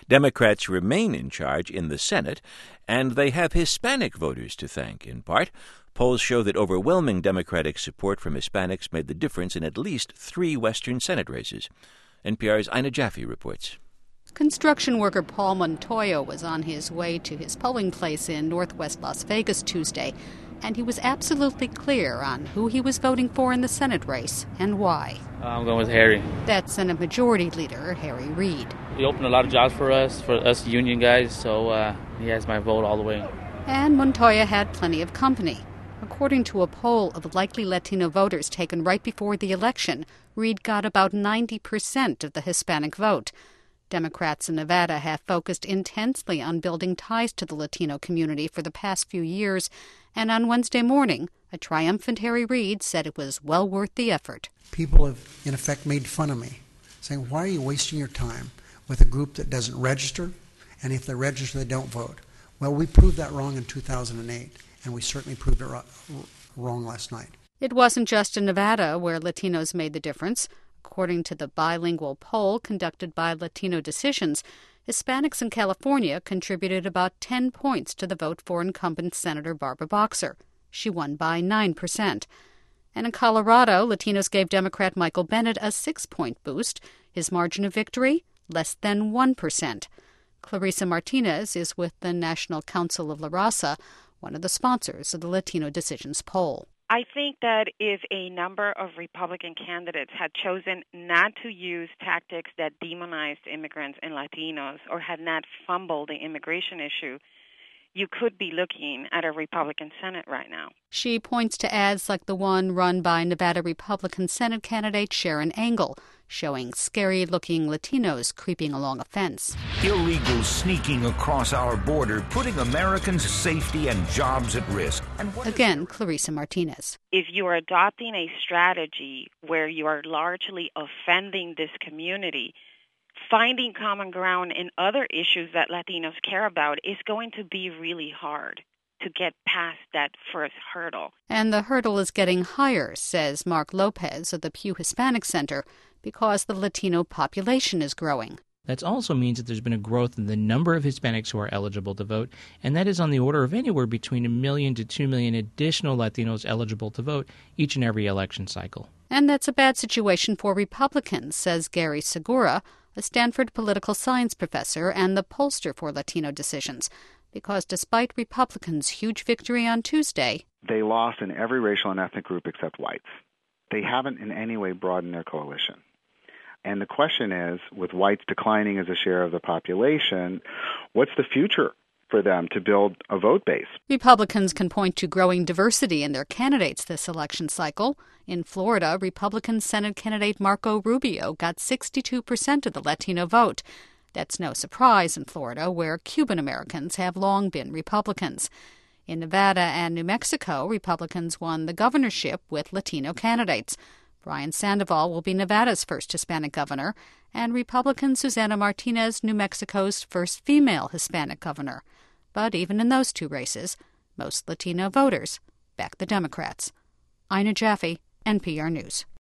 Democrats remain in charge in the Senate, and they have Hispanic voters to thank, in part. Polls show that overwhelming Democratic support from Hispanics made the difference in at least 3 Western Senate races. NPR's Ina Jaffe reports. Construction worker Paul Montoya was on his way to his polling place in northwest Las Vegas Tuesday, and he was absolutely clear on who he was voting for in the Senate race and why. I'm going with Harry. That's Senate Majority Leader Harry Reid. He opened a lot of jobs for us union guys, so he has my vote all the way. And Montoya had plenty of company. According to a poll of likely Latino voters taken right before the election, Reid got about 90% of the Hispanic vote. Democrats in Nevada have focused intensely on building ties to the Latino community for the past few years, and on Wednesday morning, a triumphant Harry Reid said it was well worth the effort. People have, in effect, made fun of me, saying, why are you wasting your time with a group that doesn't register, and if they register, they don't vote? Well, we proved that wrong in 2008, and we certainly proved it wrong last night. It wasn't just in Nevada where Latinos made the difference. According to the bilingual poll conducted by Latino Decisions, Hispanics in California contributed about 10 points to the vote for incumbent Senator Barbara Boxer. She won by 9%. And in Colorado, Latinos gave Democrat Michael Bennet a 6-point boost. His margin of victory, less than 1%. Clarissa Martinez is with the National Council of La Raza, one of the sponsors of the Latino Decisions poll. I think that if a number of Republican candidates had chosen not to use tactics that demonized immigrants and Latinos or had not fumbled the immigration issue, you could be looking at a Republican Senate right now. She points to ads like the one run by Nevada Republican Senate candidate Sharon Angle, showing scary-looking Latinos creeping along a fence. Illegals sneaking across our border, putting Americans' safety and jobs at risk. Again, Clarissa Martinez. If you are adopting a strategy where you are largely offending this community, finding common ground in other issues that Latinos care about is going to be really hard to get past that first hurdle. And the hurdle is getting higher, says Mark Lopez of the Pew Hispanic Center, because the Latino population is growing. That also means that there's been a growth in the number of Hispanics who are eligible to vote, and that is on the order of anywhere between 1 million to 2 million additional Latinos eligible to vote each and every election cycle. And that's a bad situation for Republicans, says Gary Segura, a Stanford political science professor and the pollster for Latino Decisions, because despite Republicans' huge victory on Tuesday, they lost in every racial and ethnic group except whites. They haven't in any way broadened their coalition. And the question is, with whites declining as a share of the population, what's the future for them to build a vote base? Republicans can point to growing diversity in their candidates this election cycle. In Florida, Republican Senate candidate Marco Rubio got 62% of the Latino vote. That's no surprise in Florida, where Cuban Americans have long been Republicans. In Nevada and New Mexico, Republicans won the governorship with Latino candidates. Brian Sandoval will be Nevada's first Hispanic governor, and Republican Susana Martinez, New Mexico's first female Hispanic governor. But even in those 2 races, most Latino voters back the Democrats. Ina Jaffe, NPR News.